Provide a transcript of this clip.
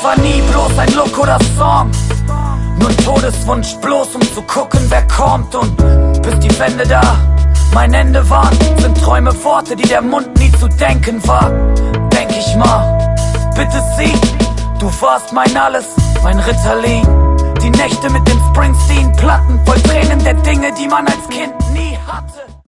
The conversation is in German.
war nie bloß ein Look oder Song, nur ein Todeswunsch, bloß um zu gucken, wer kommt. Und bis die Wände da mein Ende waren, sind Träume Worte, die der Mund nie zu denken war. Denk ich mal, bitte sieh, du warst mein Alles, mein Ritalin. Die Nächte mit den Springsteen-Platten, voll Tränen der Dinge, die man als Kind nie hatte.